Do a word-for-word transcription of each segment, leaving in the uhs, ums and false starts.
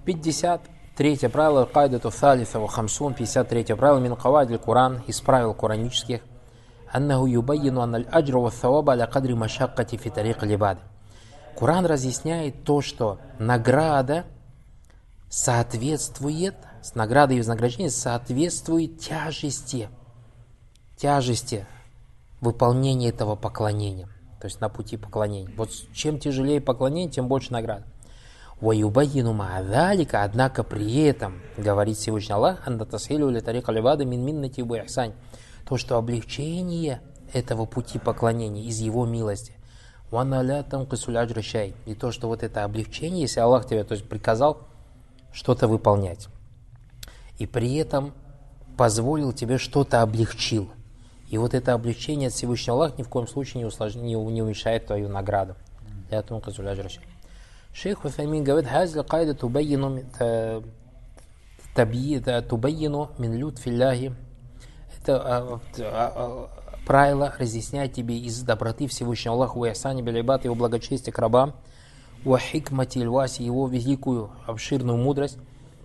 пятьдесят третье правило, кайдату салиса ва хамсун, пятьдесят третье правило, мин кавайдиль Куран, из правил куранических, аннаху юбайину анналь аджру ва саваба аля кадри машаккати фи тарик аль-ибада. Куран разъясняет то, что награда соответствует, с наградой и вознаграждением соответствует тяжести, тяжести выполнения этого поклонения, то есть на пути поклонения. Вот чем тяжелее поклонение, тем больше наград. وَيُبَيِّنُ مَعَ ذَلِكَ, однако при этом, говорит Всевышний Аллах, أَنَّ تَسْهِلُ لِطَرِيقَ الْعِبَادِ مِنْ مِنَّتِهِ وَإِحْسَانِهِ, то, что облегчение этого пути поклонения из Его милости, وَأَنَّ لَا تَنْقِصُ الْأَجْرَ شَيْءٍ, и то, что вот это облегчение, если Аллах тебе, то есть приказал что-то выполнять, и при этом позволил тебе что-то облегчил, и вот это облегчение от Всевышнего Аллаха ни в коем случае не, усложни, не, не уменьшает твою награду. لَا تَنْقِصُ الْأَجْرَ شَيْءٍ. Шейх Уфаймин говорит, «Хазил кайда тубайину тубайину мин лютфилляхи». Это правило разъясняет тебе из доброты Всевышнего Аллаха, уясани билибат, его благочестие к рабам, уахикмати льваси, его великую обширную мудрость.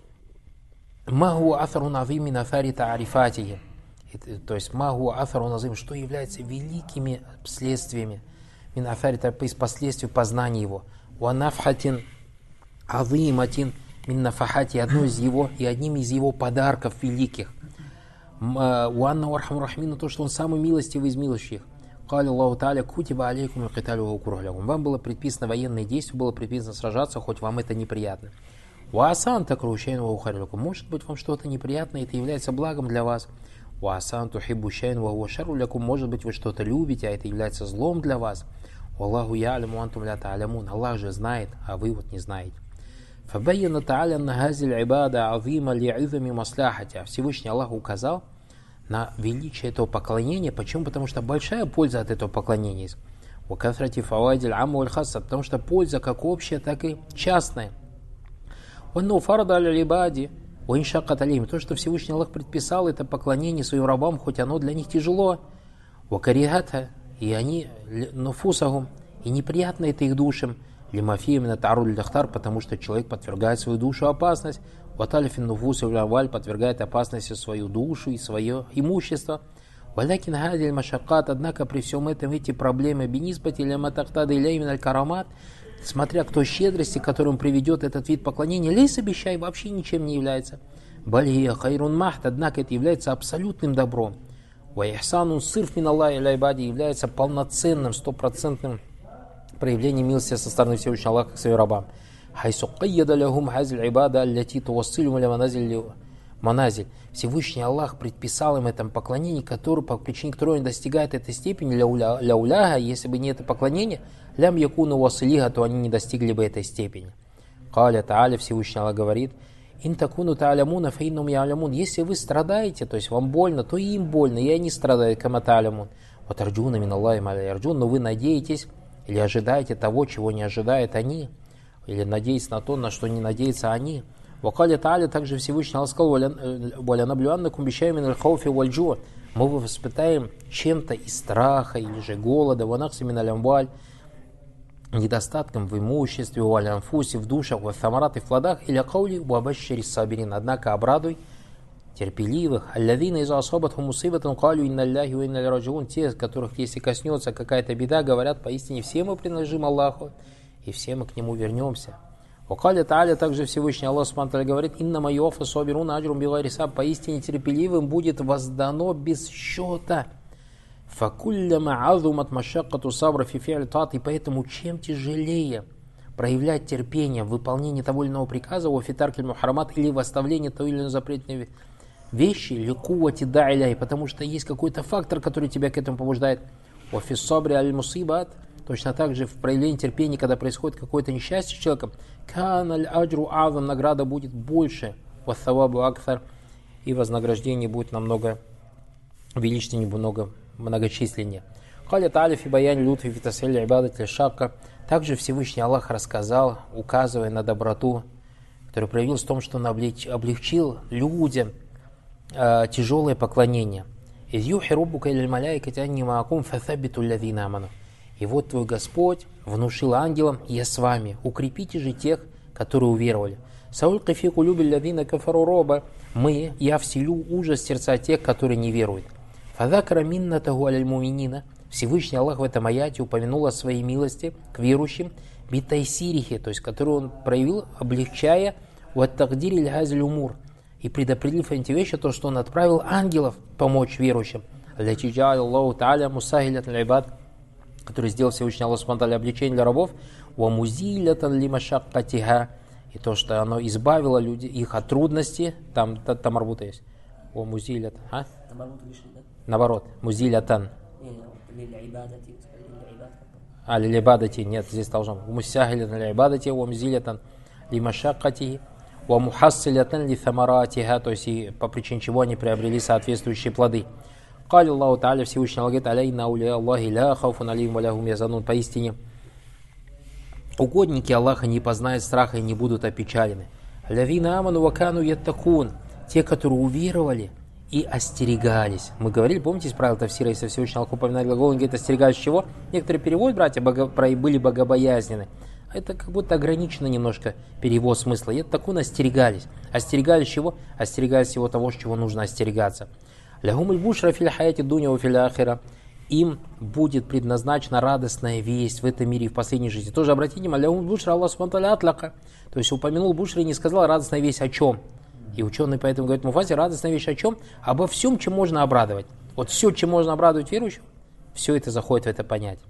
Магу афарун азим мин афари таарифатихи. То есть магу афарун азим, что является великими следствиями мин афари, из последствий познания его. Уанафхатин азиматин мин нафахати, одно из его и одним из его подарков великих. Уанна вархам рахмину, то, что он самый милостивый из милостивых. Кали Аллаху Тааля кутиба алейкум киталю ва курхлягум. Вам было предписано военное действие, было предписано сражаться, хоть вам это неприятно. Уасан такрушейн ва ухарлякум. Может быть, вам что-то неприятное, это является благом для вас. Уасан тухиббушейн ва хуа шарру лякум. Может быть, вы что-то любите, а это является злом для вас. Аллаху я'ляму антум ля та'лямун. Аллах же знает, а вы вот не знаете. Фабайяна та'аля анна хазиль ибада азима ли'изами маслахати. Всевышний Аллах указал на величие этого поклонения. Почему? Потому что большая польза от этого поклонения есть. Вакафрати фавайдиль аму аль хасса. Потому что польза как общая, так и частная. Ванну фарда аля либади уиншакат алейм. То, что Всевышний Аллах предписал это поклонение своим рабам, хоть оно для них тяжело. Вакарихата. И они, нуфусахум, и неприятно это их душам, лимафием на таруль дахтар, потому что человек подвергает свою душу опасность, ваталифин нуфус валь подвергает опасности свою душу и свое имущество. Валякин хадиль машакат, однако при всем этом эти проблемы бенизбати ляматахтада иляймин аль-карамат, смотря кто щедрости, которым приведет этот вид поклонения, лейс обещай, вообще ничем не является. Бальия хайрун махт, однако это является абсолютным добром. Ваихсанун сырф мин Аллахи иля ибади, является полноценным, стопроцентным проявлением милости со стороны Всевышнего Аллаха к своим рабам. Хайсу кайяда лягум хазиль ибада аллати туwaссилюм ля маназиль маназиль. Всевышний Аллах предписал им это поклонение, которое, по причине которого они достигают этой степени ля уляга, если бы не это поклонение, лям якуну василига, то они не достигли бы этой степени. Каля Тааля, Всевышний Аллах говорит, ин такуну та'алямуна фаиннум я'алямун. Если вы страдаете, то есть вам больно, то и им больно, и они страдают, кама та'алямун. Вот арджуна мин Аллахи ма ля ярджун, но вы надеетесь или ожидаете того, чего не ожидают они, или надеетесь на то, на что не надеются они. Вакаля Тааля, также Всевышний Аллах сказал, валя наблюаннакум бишай мин аль-хауфи валь-джу. Мы вы воспитаем чем-то из страха или же голода, ванакси мин аль-амваль, недостатком в имуществе, в аль-анфусе, в душах, в самарат и в плодах, или каули уабашшири сабирин. Однако обрадуй терпеливых. Аллавина из асабат хумусибатан калю инна аллахи ва инна иляйхи раджиун. Те, которых если коснется какая-то беда, говорят, поистине все мы принадлежим Аллаху, и все мы к Нему вернемся. Вакаля Тааля, также Всевышний Аллах субхану ва тааля говорит, инна майофа сабируна аджрум бигайри хисаб. Поистине терпеливым будет воздано без счета. Факулляма азумат машаккату сабра фи фи'ль таат. И поэтому чем тяжелее проявлять терпение в выполнении того или иного приказа, у фитаркиль мухарамат, или в оставлении того или иного запретной вещи, ликувати да'иляй, потому что есть какой-то фактор, который тебя к этому побуждает. У фиссабри аль-мусибат, точно так же в проявлении терпения, когда происходит какое-то несчастье с человеком, каналь аджру азам, награда будет больше, вассавабу акфар, и вознаграждение будет намного величественнее, много многочисленнее. Халя Тааля фи баяни лютфи фи тасхили ибадати шакка. Также Всевышний Аллах рассказал, указывая на доброту, которая проявилась в том, что он облегчил людям э, тяжелое поклонение. Из юхи руббука или маляйкати анни маакум фасабиту лазина аману. И вот твой Господь внушил ангелам: я с вами, укрепите же тех, которые уверовали. Саульки фи кулюби лядина кафару роба. Мы, я вселю ужас в сердца тех, которые не веруют. Фадакара миннатаху аляль муминина. Всевышний Аллах в этом аяте упомянул о своей милости к верующим, битайсирихи, то есть которую он проявил, облегчая уаттагдири льхазиль умур, и предопределив эти вещи, то, что он отправил ангелов помочь верующим. Аллаху та'аля мусахилят аль-ибад, который сделал Всевышний Аллах субхану ва тааля облегчение для рабов, ва музилятан лимашаккатиха, и то, что оно избавило людей, их от трудностей, там, там, там арбута есть. Ва музилят, а? Наоборот, музилятан. А, лилибадати, нет, здесь должно быть. Мусахилятан лилибадати, ва музилятан лимашаккатихи, ва мухассилятан литhamаратиха, то есть и по причине чего они приобрели соответствующие плоды. Кали Аллаху та'аля, Всевышний Аллах говорит, алейна ауля Аллахи ля хауфун алейхим ва ля хум язанун. Поистине, угодники Аллаха не познают страха и не будут опечалены. Лявина аману ва кану яттакун, те, которые уверовали и остерегались. Мы говорили, помните, из правил Тавсира, если Всевышний Аллах упоминает глагол, он говорит, остерегались чего? Некоторые переводят, братья, бого, были богобоязнены. Это как будто ограничено немножко перевод смысла. Яттакун остерегались. Остерегались чего? Остерегались всего того, чего нужно остерегаться. Лягумуль бушра фил хаяти дуня ва фил ахира. Им будет предназначена радостная весть в этом мире и в последней жизни. Тоже обратите внимание, лягумуль бушра Аллах субхану ва тааля атлака. То есть упомянул бушра и не сказал радостная весть о чем. И ученые поэтому говорят, муфасир, радостная весть о чем? Обо всем, чем можно обрадовать. Вот все, чем можно обрадовать верующих, все это заходит в это понятие.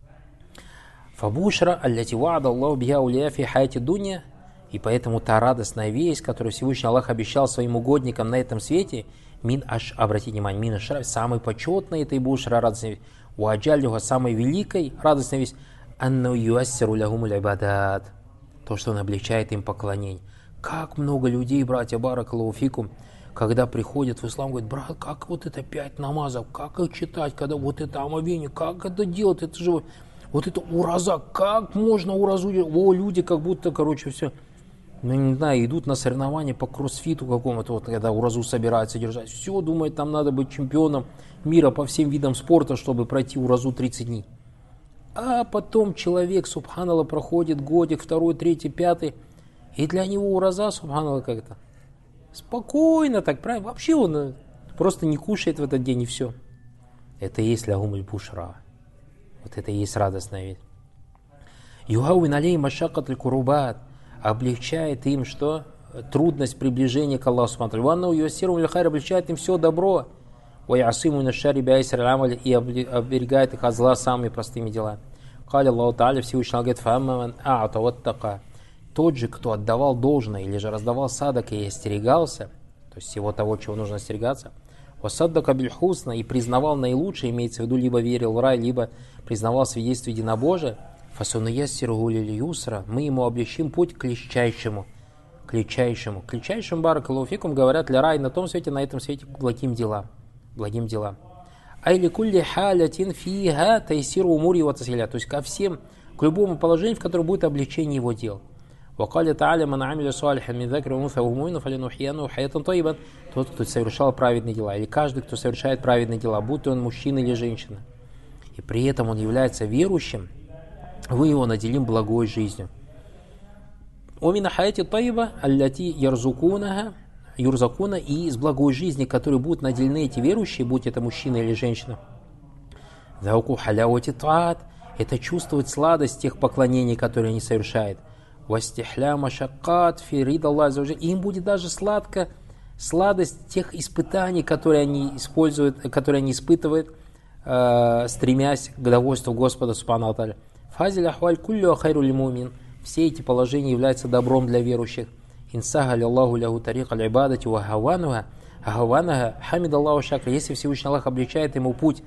Фабушра аллати ва'ада Аллаху биха ауля фи хаяти дуня. И поэтому та радостная весть, которую Всевышний Аллах обещал своим угодникам на этом свете, мин аш, обратите внимание, мин ашраф, самой почетной этой бушра радостной весть, уаджалюха, самой великой радостной весть, анну юассиру лягумуль ибадат, то, что он облегчает им поклонение. Как много людей, братья, баракаллаху фикум, когда приходят в ислам, говорят, брат, как вот это пять намазов, как их читать, когда вот это омовение, как это делать, это же вот это ураза, как можно уразу, о, люди как будто, короче, все, ну, не знаю, идут на соревнования по кроссфиту какому-то, вот, когда уразу собираются держать, все, думают, там надо быть чемпионом мира по всем видам спорта, чтобы пройти уразу тридцать дней. А потом человек, субханаллах, проходит годик, второй, третий, пятый, и для него ураза, субханаллах, как-то спокойно, так правильно, вообще он просто не кушает в этот день и все. Это и есть лягумуль бушра. Вот это и есть радостная весть. Югауин алей машакат аль-курубат, облегчает им что? Трудность приближения к Аллаху субхану ва тааля. Облегчает им все добро. И оберегает их от зла самыми простыми делами. Кали Аллаху та'аля, Всевышний Аллах говорит, тот же, кто отдавал должное или же раздавал садак и остерегался, то есть всего того, чего нужно остерегаться, васаддака бильхусна, и признавал наилучшее, имеется в виду, либо верил в рай, либо признавал свидетельство единобожия, фасунуяссиру лиль юсра, мы ему облегчим путь к легчайшему, к легчайшему, к легчайшему баракаллаху фикум, говорят, для рай на том свете, на этом свете, к благим делам, благим делам. Айли кулли халятин фиха тайсиру умури ва тасхиля, то есть ко всем, к любому положению, в котором будет облегчение его дел. وقال تعالى من عمل صالحا من ذكر وانثى وهو مؤمن فلنحيينه حياة طيبة, тот, кто совершал праведные дела, или каждый, кто совершает праведные дела, будь он мужчина или женщина, и при этом он является верующим, вы его наделим благой жизнью. ومن حياة طيبة التي يرزقونها юрзакуна, и из благой жизни, которой будут наделены эти верующие, будь это мужчина или женщина. ذوقوا حلاوة الطاعات, это чувствовать сладость тех поклонений, которые они совершают. Вастихля машаккат фирид Аллах азza ва джаль. Им будет даже сладко сладость тех испытаний, которые они используют, которые они испытывают, э, стремясь к довольству Господа субхану ва тааля. Фазиль ахваль куллю хайру лиль мумин. Все эти положения являются добром для верующих. Инсахали Аллаху ляху тарик аль ибадати ва хавануха хаванаха хамид Аллаху шакра. Если Всевышний Аллах облегчает ему путь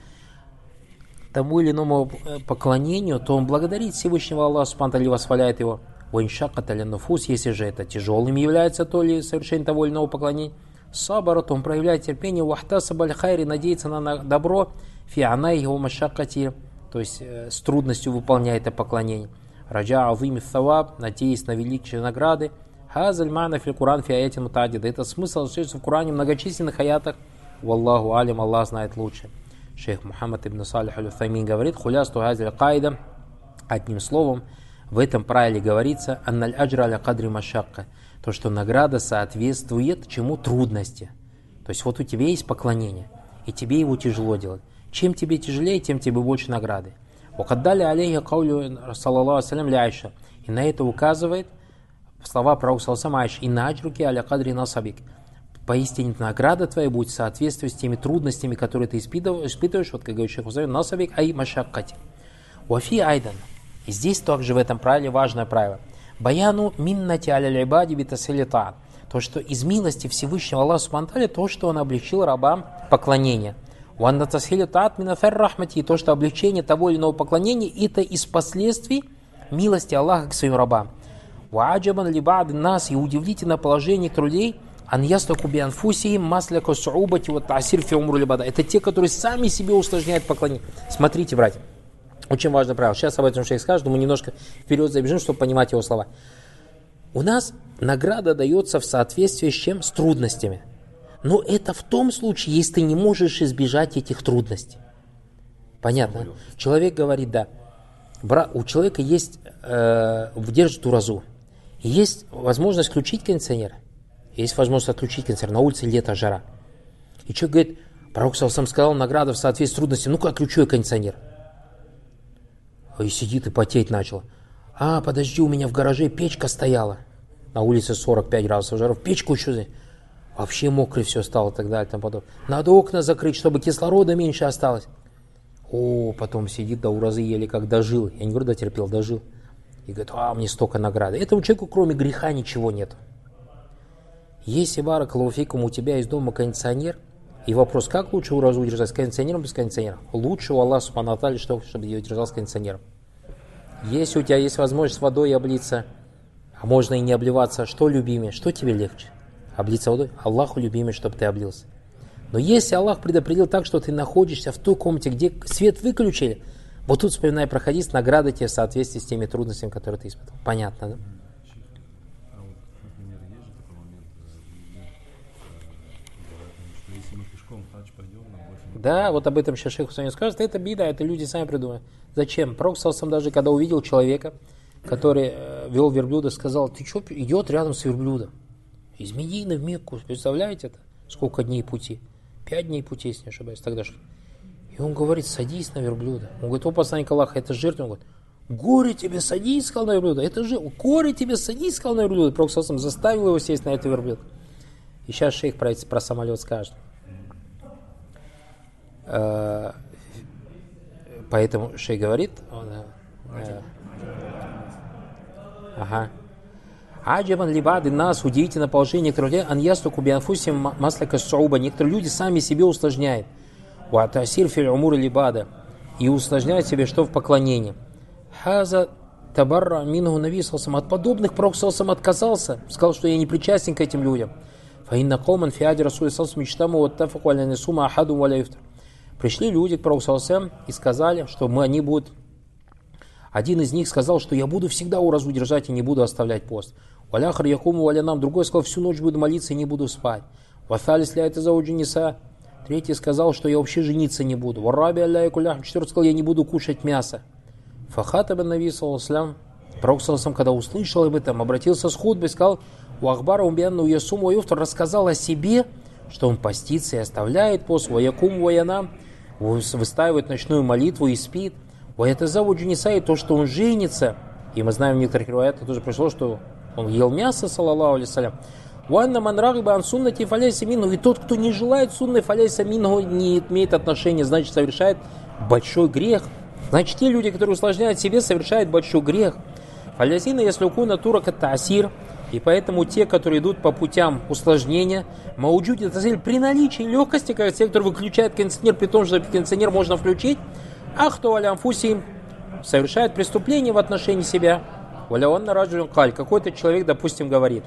тому или иному поклонению, то он благодарит Всевышнего Аллаха субхану ва тааля и восхваляет его. Ваншакат аль нуфус, если же это тяжелым является то ли совершение того или иного поклонения, сабарат, он проявляет терпение, вахтасаб аль хайри, надеется на добро, фианай его машакати, то есть э, с трудностью выполняет это поклонение. Раджа азими thawab, надеясь на величие награды. Хазаль мана фил Куран фи аяти мутадида. Это смысл встречается в Коране в многочисленных аятах. Валлаху алим, Аллах знает лучше. Шейх Мухаммад ибн Салих аль-Уthаймин говорит, хулясту хазаль кайда, одним словом, В этом правиле говорится «Анналь аджра аля кадри машакка», то, что награда соответствует чему? Трудности. То есть вот у тебя есть поклонение, и тебе его тяжело делать. Чем тебе тяжелее, тем тебе больше награды. «Вакаддали алейхи каулю саллаллаху ассалям ля Айша». И на это указывает слова пророка саллаллаху Айши: «Инна аджруки аля кадри насабик». Поистине награда твоя будет соответствовать с теми трудностями, которые ты испытываешь, вот как говорит шейх Усаймин, насабик ай машаккати. Уафи айдан. И здесь также в этом правиле важное правило. Баяну миннати аля либади битасилита. То, что из милости Всевышнего Аллаха субхану ва тааля, то, что Он облегчил рабам поклонение. Уанна тасилита минафер рахмати. То, что облегчение того или иного поклонения, это из последствий милости Аллаха к своим рабам. Уаджабан либад нас. И удивительное положение людей. Ан ястаку би анфусихим масляка суубати вот таасир фи умру либада. Это те, которые сами себе усложняют поклонение. Смотрите, братья, очень важное правило. Сейчас об этом шейх скажет, но мы немножко вперед забежим, чтобы понимать его слова. У нас награда дается в соответствии с чем? С трудностями. Но это в том случае, если ты не можешь избежать этих трудностей. Понятно? Человек говорит, да, у человека есть, э, держит уразу, и есть возможность включить кондиционер. Есть возможность отключить кондиционер. На улице лето, жара. И человек говорит, пророк саллаллаху алейхи сказал, награда в соответствии с трудностями. Ну-ка, отключу я кондиционер. И сидит и потеть начал. А, подожди, у меня в гараже печка стояла. На улице сорок пять градусов жара. Печку еще вообще мокрый все стало и так далее. Там потом. Надо окна закрыть, чтобы кислорода меньше осталось. О, потом сидит до уразы еле как дожил. Я не говорю, дотерпел, дожил. И говорит, а, мне столько награды. Этому человеку кроме греха ничего нет. Если, баракаллаху фикум, у тебя есть дома кондиционер, и вопрос, как лучше уразу удержать, с кондиционером, без кондиционера? Лучше у Аллаха субхану ва тааля, чтобы ее держал с кондиционером. Если у тебя есть возможность водой облиться, а можно и не обливаться, что любимее? Что тебе легче? Облиться водой? Аллаху любимее, чтобы ты облился. Но если Аллах предопределил так, что ты находишься в той комнате, где свет выключили, вот тут, вспоминай про хадис, награда тебе в соответствии с теми трудностями, которые ты испытывал. Понятно, да? Да, вот об этом сейчас шейх Усаймин скажет. Это бида, это люди сами придумали. Зачем? Пророк саллаллаху даже когда увидел человека, который э, вел верблюда, сказал, ты что, идет рядом с верблюдом? Из Медины в Мекку, представляете это? Сколько дней пути? Пять дней пути, если не ошибаюсь, тогда шли. И он говорит, садись на верблюда. Он говорит, о, посланник Аллаха, это жертва. Он говорит, горе тебе, садись, сказал на верблюда. Это же, горе тебе, садись, сказал на верблюда. Пророк саллаллаху заставил его сесть на этот верблюд. И сейчас шейх про, про самолет скажет. Поэтому шейх говорит, э, ага. Аджабан либады нас, удивительное положение некоторых людей, ан ястуку би анфусихим масляка сууба. Некоторые люди сами себе усложняют. Ва таасир фи умур либада. И усложняют себе что в поклонении. Хаза табарра минху наби саллаллаху. От подобных пророк саллаллаху отказался, сказал, что я не причастен к этим людям. Фа инна кауман фи ади расули саллаллаху мечтаму ва тафаку аля нисума ахаду ва ля юфтар. Пришли люди к пророку саллаллаху и сказали, что мы, они будут... Один из них сказал, что я буду всегда уразу держать и не буду оставлять пост. Валяхар якуму валянам. Другой сказал, всю ночь буду молиться и не буду спать. Вафалис ля это зауджиниса. Третий сказал, что я вообще жениться не буду. Вараби алля кулях. Четвертый сказал, я не буду кушать мясо. Фахатаба наби саллаллаху. Пророк саллаллаху, когда услышал об этом, обратился с хутбой, сказал, уахбара умбианну ясуму юфтар, рассказал о себе, что он постится и оставляет пост. Ваякуму ваянам. Выстаивает ночную молитву и спит. Это завуджиниса, и то, что он женится. И мы знаем в некоторых риваятах тоже пришло, что он ел мясо, саллаллаху алейхи салям. Ванна ман рагиба ан суннати фаляйса минху. И тот, кто не желает сунны фаляйса минху, не имеет отношения, значит, совершает большой грех. Значит, те люди, которые усложняют себе, совершают большой грех. Фалясина, если укуна турака таасир. И поэтому те, которые идут по путям усложнения, мауджуди тазиль, при наличии легкости, как те, которые выключают кондиционер, при том, что кондиционер можно включить, ахту алям фусим, совершает преступление в отношении себя. Валяонна раджун каль, какой-то человек, допустим, говорит,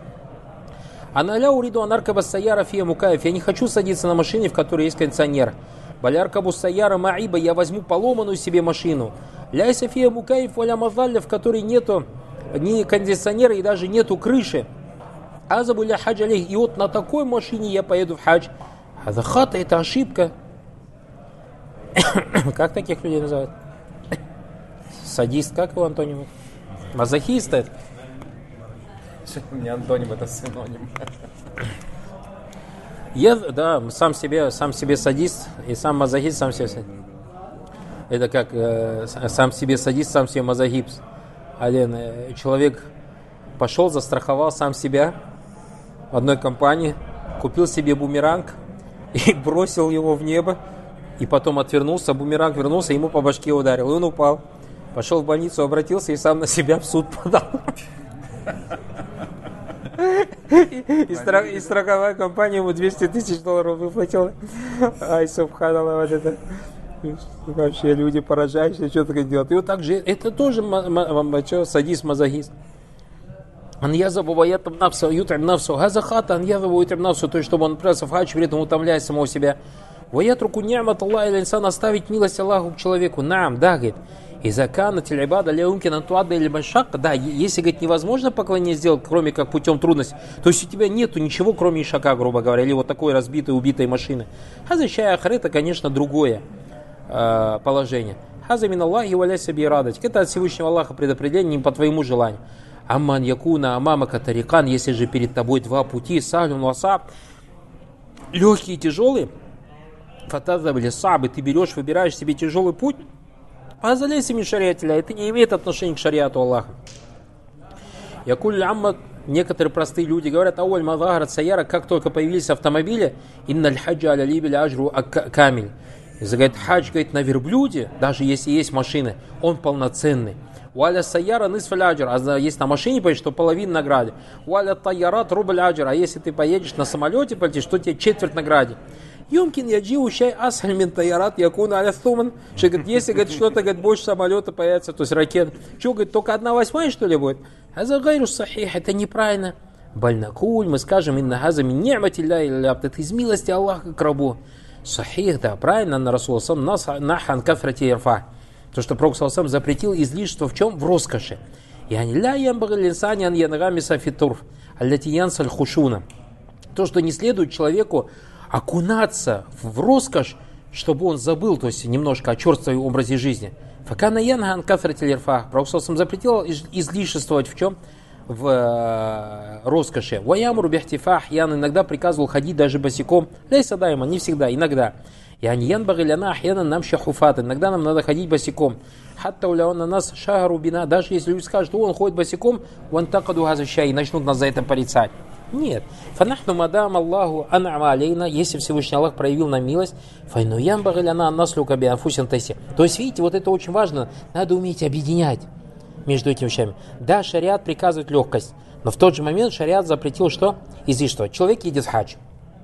аналя уриду анаркаба саяра фия мукаев, я не хочу садиться на машине, в которой есть кондиционер. Баляркабу саяра маиба, я возьму поломанную себе машину. Ляйса фия мукаев валя мазалля, в которой нету ни кондиционера и даже нету крыши. Азабуля хадж алейх, и вот на такой машине я поеду в хадж. Азахата, это ошибка. Как таких людей называют? Садист, как его, Антонио? Мазохист это. У меня антоним, это синоним. Я, да, сам себе, сам себе садист, и сам мазохист, сам себе садист. Это как э, сам себе садист, сам себе мазохист. Один э, человек пошел, застраховал сам себя в одной компании, купил себе бумеранг и бросил его в небо, и потом отвернулся, бумеранг вернулся, ему по башке ударил, и он упал. Пошел в больницу, обратился и сам на себя в суд подал. И, страх, и страховая компания ему двести тысяч долларов выплатила. Ай, субханаллах, вот это. Вообще люди поражающие, что такое делают. И вот так же, это тоже садист, мазохист. Он язабу ваятам навсу, ютам навсу, газахата, он язабу ютам навсу, то есть, чтобы он отправился в хадж, при этом утомляет самого себя. Ваятруку ни'мат Аллах или инсан, оставить милость Аллаху к человеку. Нам, да, говорит. И закана телебада ляумкина туада или башака. Да, если, говорит, невозможно поклонение сделать, кроме как путем трудностей, то есть у тебя нету ничего, кроме ишака, грубо говоря, или вот такой разбитой, убитой машины. Хаза ахар, это, конечно, другое э, положение. Хаза мин Аллахи валяйся би радать. Это от Всевышнего Аллаха предопределение не по твоему желанию. Амман якуна амама катарикан, если же перед тобой два пути, сахлюн васаб, легкие и тяжелые, фатазабли сабы, ты берешь, выбираешь себе тяжелый путь, а залейся мин шариатиля, это не имеет отношения к шариату Аллаха. Якуль амма, некоторые простые люди говорят, ауль мазахарат саяра, как только появились автомобили, инналь хаджа аля либель ажру камиль. Говорит, хадж, говорит, на верблюде, даже если есть машины, он полноценный. Уаля саяра нисфаль аджр, а если на машине поедешь, то половина награды. Уаля тайярат рубль аджр, а если ты поедешь на самолете, полетишь, то тебе четверть награды. Юмкин яджиу чай асаль мин тайярат якуна аля стуман. Что, говорит, если, говорит, что-то, говорит, больше самолета появится, то есть ракет. Что, говорит, только одна восьмая, что ли, будет? А за гайру сахих, это неправильно. Бальнакуль, мы скажем, инна газа мин ни'матилля илля, это из милости Аллаха к рабу. Сахих, да, правильно, на Расул сам нас нахан кафрати ирфа. То, что Пророк сам запретил излишество в чем? В роскоши. Яни ля ямбагал инсани ан янагамиса фитур, аллати янсаль хушуна. То, что не следует человеку окунаться в роскошь, чтобы он забыл, то есть немножко о черством образе жизни. Факана янган кафрати ирфа. Пророк сам запретил излишествовать в чем? В э, роскоши. Ваямру бихтифах, Ян иногда приказывал ходить даже босиком. Лейса дайма, не всегда, иногда. Ян янбагиляна ахьяна нам шахуфат. Иногда нам надо ходить босиком. Хатта уляон на нас шагару бина. Даже если люди скажут, что он ходит босиком, ван такаду газащай, и начнут нас за это порицать. Нет. Фанахну мадам Аллаху ан'ама алейна, если Всевышний Аллах проявил нам милость, файну янбагиляна наслюка би анфусин тайси. То есть, видите, вот это очень важно. Надо уметь объединять между этими вещами. Да, шариат приказывает легкость, но в тот же момент шариат запретил что? Излишество. Человек едет в хадж.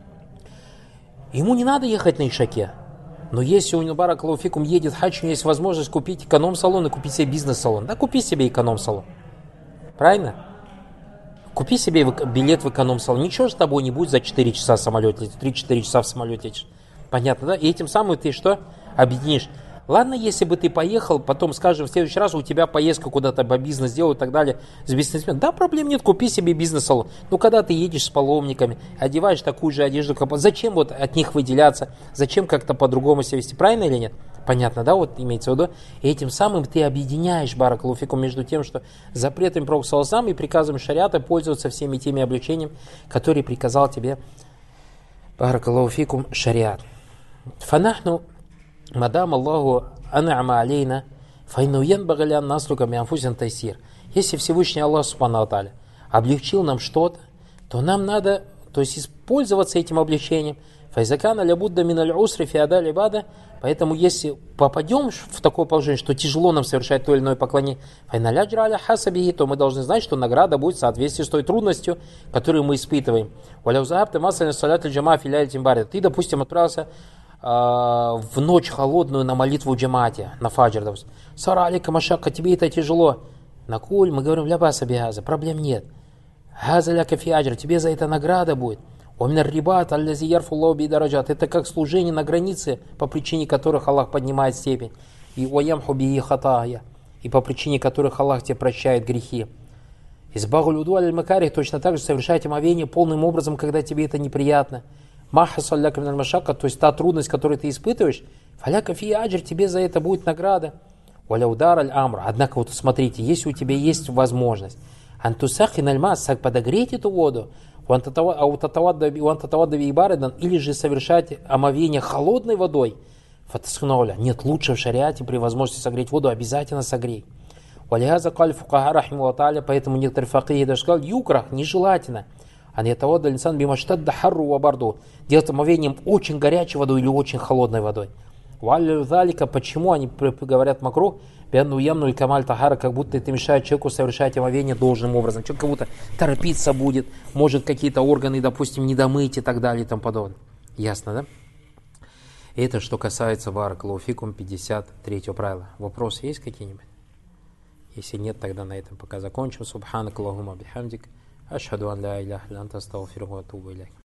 Ему не надо ехать на ишаке. Но если у него баракаллаху фикум едет в хадж, у него есть возможность купить эконом-салон и купить себе бизнес-салон. Да, купи себе эконом-салон. Правильно? Купи себе билет в эконом-салон. Ничего с тобой не будет за четыре часа в самолете, три-четыре часа в самолете. Понятно, да? И этим самым ты что? Объединишь. Ладно, если бы ты поехал, потом, скажем, в следующий раз у тебя поездка куда-то по бизнес делать и так далее с бизнесменом. Да, проблем нет, купи себе бизнес-салон. Но когда ты едешь с паломниками, одеваешь такую же одежду, как... зачем вот от них выделяться? Зачем как-то по-другому себя вести? Правильно или нет? Понятно, да, вот имеется в виду. И этим самым ты объединяешь, баракаллаху фикум, между тем, что запретом Пророка саллаллаху и приказом шариата пользоваться всеми теми облегчениями, которые приказал тебе, баракаллаху фикум, шариат. Фанахну мадам Аллаху ан'ама алейна, файну янбагалян наслука мианфусин тайсир. Если Всевышний Аллах субхану ва тааля облегчил нам что-то, то нам надо, то есть использоваться этим облегчением. Файзакана лябудда миналь усри фиада либада. Поэтому если попадем в такое положение, что тяжело нам совершать то или иное поклонение, файналяджра аля хасабихи, то мы должны знать, что награда будет в соответствии с той трудностью, которую мы испытываем. Валяузаабты масалин салят аль-джама филяль тимбари. Ты, допустим, отправился в ночь холодную на молитву в джамате, на фаджр, допустим. Сара алейка машакка, тебе это тяжело. На куль, мы говорим, ля баса бихаза, проблем нет. Хаза ля кафи аджр, тебе за это награда будет. Омнар рибат, аллази ярфуллаху би дараджат. Это как служение на границе, по причине которых Аллах поднимает степень. И уаямху би хатая, и по причине которых Аллах тебе прощает грехи. Избагуль уду аль-макарих, точно так же совершайте омовение полным образом, когда тебе это неприятно. Маха салляка миналь машака, то есть та трудность, которую ты испытываешь, фаляка фи аджр, тебе за это будет награда. Валяудар аль-амр. Однако вот смотрите, если у тебя есть возможность, антусахин аль-мас, подогреть эту воду, или же совершать омовение холодной водой, фатасхнауля. Нет, лучше в шариате при возможности согреть воду обязательно согрей. Валихаза каль фукаха рахиму тааля, поэтому некоторые факихи даже сказали, юкрах, нежелательно. А не того дальсан бимаштадда харру вабарду, делать омовением очень горячей водой или очень холодной водой. Валю залика, почему они говорят макру, бянну ямну и камаль тахара, как будто это мешает человеку совершать омовение должным образом. Человек как будто торопиться будет, может какие-то органы, допустим, не домыть и так далее и тому подобное. Ясно, да? Это что касается баракалуфикум пятьдесят третьего правила. Вопросы есть какие-нибудь? Если нет, тогда на этом пока закончим. Субханак Аллахумма бихамдик. Ашхаду ан ла иляха илля анта астагфирука ва атубу иляйк.